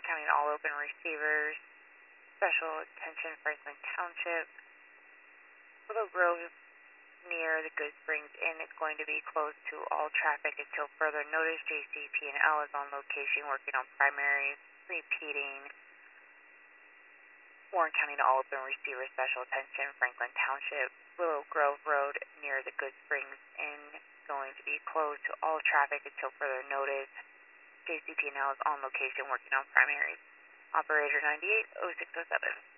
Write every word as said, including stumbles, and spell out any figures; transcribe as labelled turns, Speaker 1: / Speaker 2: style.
Speaker 1: County to all open receivers. Special attention Franklin Township. Willow Grove near the Good Springs Inn is going to be closed to all traffic until further notice. J C P and L is on location working on primaries. Repeating. Warren County to all open receivers. Special attention Franklin Township. Willow Grove Road near the Good Springs Inn going to be closed to all traffic until further notice. J C P and L is on location working on primaries. Operator ninety-eight oh six oh seven.